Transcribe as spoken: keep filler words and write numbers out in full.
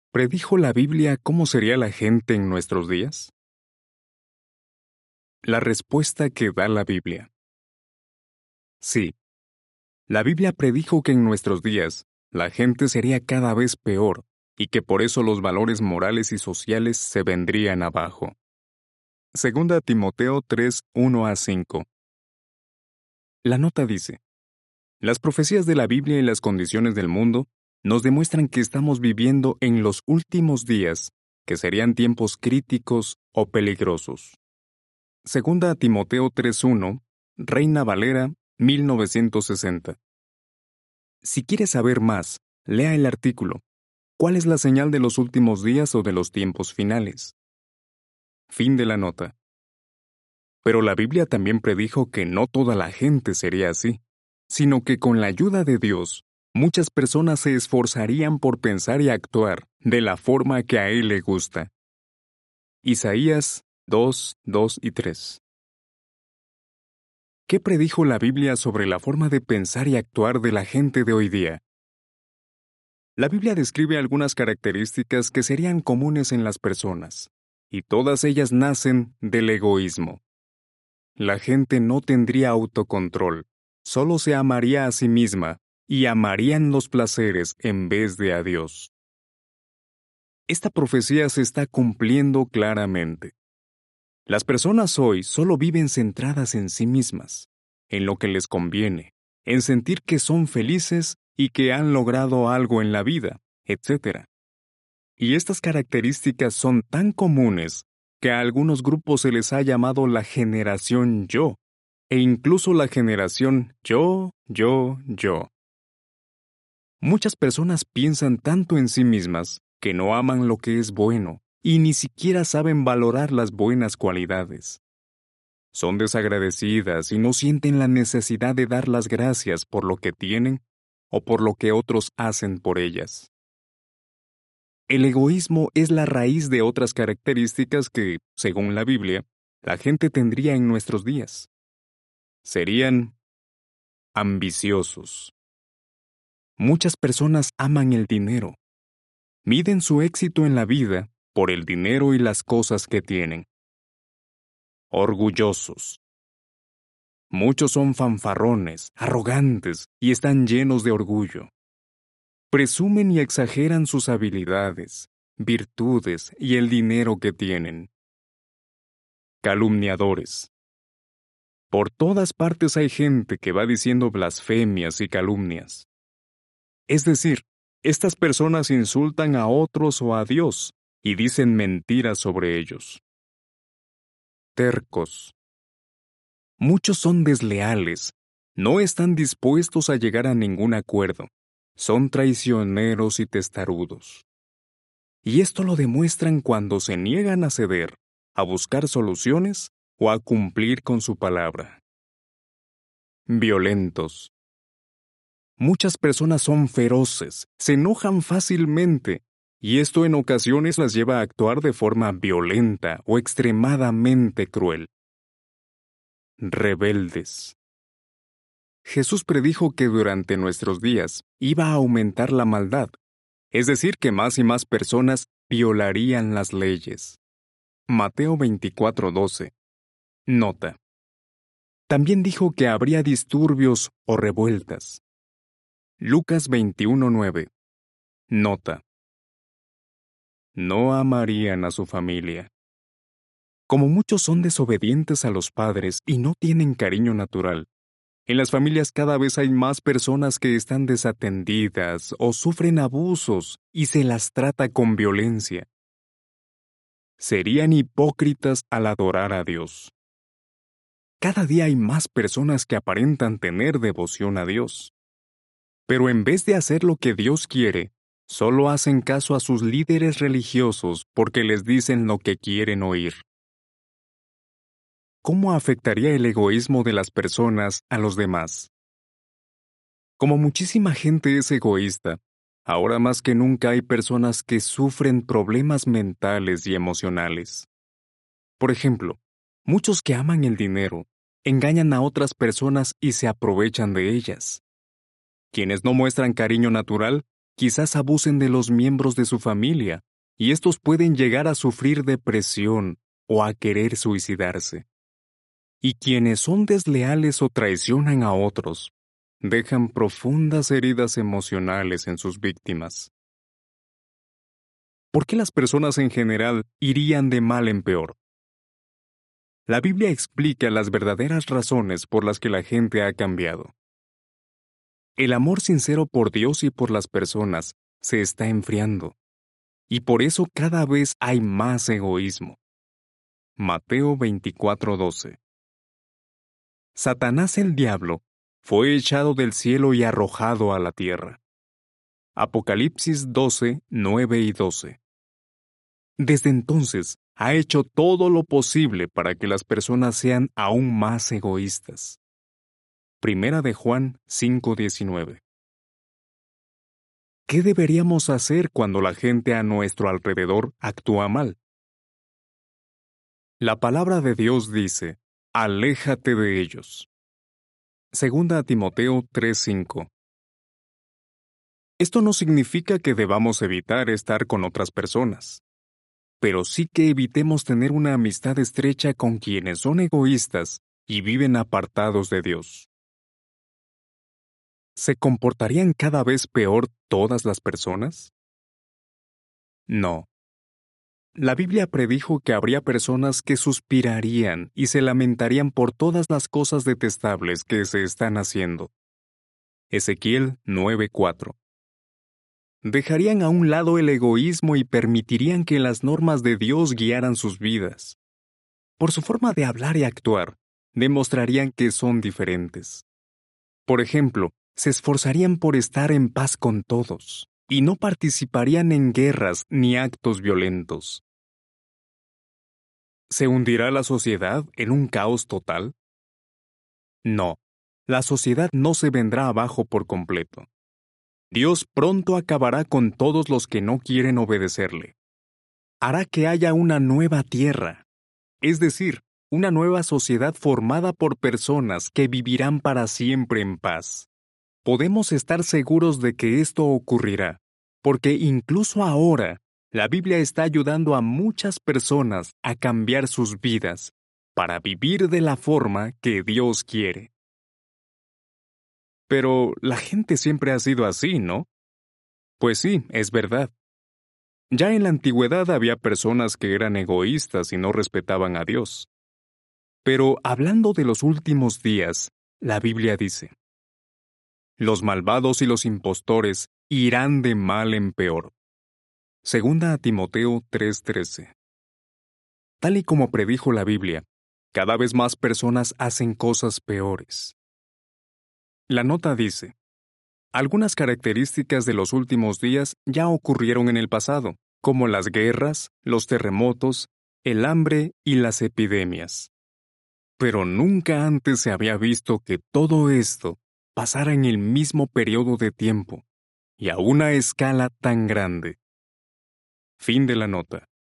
¿Predijo la Biblia cómo sería la gente en nuestros días? La respuesta que da la Biblia. Sí, la Biblia predijo que en nuestros días la gente sería cada vez peor y que por eso los valores morales y sociales se vendrían abajo. Segunda Timoteo tres, uno a cinco. La nota dice: las profecías de la Biblia y las condiciones del mundo nos demuestran que estamos viviendo en los últimos días, que serían tiempos críticos o peligrosos. Segunda Timoteo tres uno, Reina Valera, mil novecientos sesenta. Si quieres saber más, lea el artículo ¿Cuál es la señal de los últimos días o de los tiempos finales? Fin de la nota. Pero la Biblia también predijo que no toda la gente sería así, sino que con la ayuda de Dios, muchas personas se esforzarían por pensar y actuar de la forma que a Él le gusta. Isaías dos, dos y tres. ¿Qué predijo la Biblia sobre la forma de pensar y actuar de la gente de hoy día? La Biblia describe algunas características que serían comunes en las personas, y todas ellas nacen del egoísmo. La gente no tendría autocontrol, solo se amaría a sí misma y amarían los placeres en vez de a Dios. Esta profecía se está cumpliendo claramente. Las personas hoy solo viven centradas en sí mismas, en lo que les conviene, en sentir que son felices y que han logrado algo en la vida, etcétera. Y estas características son tan comunes que a algunos grupos se les ha llamado la generación yo, e incluso la generación yo, yo, yo. Muchas personas piensan tanto en sí mismas que no aman lo que es bueno y ni siquiera saben valorar las buenas cualidades. Son desagradecidas y no sienten la necesidad de dar las gracias por lo que tienen o por lo que otros hacen por ellas. El egoísmo es la raíz de otras características que, según la Biblia, la gente tendría en nuestros días. Serían ambiciosos. Muchas personas aman el dinero. Miden su éxito en la vida por el dinero y las cosas que tienen. Orgullosos. Muchos son fanfarrones, arrogantes y están llenos de orgullo. Presumen y exageran sus habilidades, virtudes y el dinero que tienen. Calumniadores. Por todas partes hay gente que va diciendo blasfemias y calumnias. Es decir, estas personas insultan a otros o a Dios y dicen mentiras sobre ellos. Tercos. Muchos son desleales, no están dispuestos a llegar a ningún acuerdo, son traicioneros y testarudos. Y esto lo demuestran cuando se niegan a ceder, a buscar soluciones o a cumplir con su palabra. Violentos. Muchas personas son feroces, se enojan fácilmente, y esto en ocasiones las lleva a actuar de forma violenta o extremadamente cruel. Rebeldes. Jesús predijo que durante nuestros días iba a aumentar la maldad, es decir, que más y más personas violarían las leyes. Mateo veinticuatro, doce. Nota. También dijo que habría disturbios o revueltas. Lucas veintiuno, nueve. Nota. No amarían a su familia. Como muchos son desobedientes a los padres y no tienen cariño natural, en las familias cada vez hay más personas que están desatendidas o sufren abusos y se las trata con violencia. Serían hipócritas al adorar a Dios. Cada día hay más personas que aparentan tener devoción a Dios. Pero en vez de hacer lo que Dios quiere, solo hacen caso a sus líderes religiosos porque les dicen lo que quieren oír. ¿Cómo afectaría el egoísmo de las personas a los demás? Como muchísima gente es egoísta, ahora más que nunca hay personas que sufren problemas mentales y emocionales. Por ejemplo, muchos que aman el dinero engañan a otras personas y se aprovechan de ellas. Quienes no muestran cariño natural quizás abusen de los miembros de su familia, y estos pueden llegar a sufrir depresión o a querer suicidarse. Y quienes son desleales o traicionan a otros, dejan profundas heridas emocionales en sus víctimas. ¿Por qué las personas en general irían de mal en peor? La Biblia explica las verdaderas razones por las que la gente ha cambiado. El amor sincero por Dios y por las personas se está enfriando, y por eso cada vez hay más egoísmo. Mateo veinticuatro doce. Satanás el diablo fue echado del cielo y arrojado a la tierra. Apocalipsis doce, nueve y doce. Desde entonces ha hecho todo lo posible para que las personas sean aún más egoístas. Primera de Juan cinco diecinueve. ¿Qué deberíamos hacer cuando la gente a nuestro alrededor actúa mal? La palabra de Dios dice, aléjate de ellos. Segunda a Timoteo tres cinco. Esto no significa que debamos evitar estar con otras personas, pero sí que evitemos tener una amistad estrecha con quienes son egoístas y viven apartados de Dios. ¿Se comportarían cada vez peor todas las personas? No. La Biblia predijo que habría personas que suspirarían y se lamentarían por todas las cosas detestables que se están haciendo. Ezequiel nueve cuatro. Dejarían a un lado el egoísmo y permitirían que las normas de Dios guiaran sus vidas. Por su forma de hablar y actuar, demostrarían que son diferentes. Por ejemplo, se esforzarían por estar en paz con todos, y no participarían en guerras ni actos violentos. ¿Se hundirá la sociedad en un caos total? No, la sociedad no se vendrá abajo por completo. Dios pronto acabará con todos los que no quieren obedecerle. Hará que haya una nueva tierra, es decir, una nueva sociedad formada por personas que vivirán para siempre en paz. Podemos estar seguros de que esto ocurrirá, porque incluso ahora, la Biblia está ayudando a muchas personas a cambiar sus vidas para vivir de la forma que Dios quiere. Pero la gente siempre ha sido así, ¿no? Pues sí, es verdad. Ya en la antigüedad había personas que eran egoístas y no respetaban a Dios. Pero hablando de los últimos días, la Biblia dice: los malvados y los impostores irán de mal en peor. Segunda a Timoteo tres trece. Tal y como predijo la Biblia, cada vez más personas hacen cosas peores. La nota dice: algunas características de los últimos días ya ocurrieron en el pasado, como las guerras, los terremotos, el hambre y las epidemias. Pero nunca antes se había visto que todo esto pasara en el mismo periodo de tiempo y a una escala tan grande. Fin de la nota.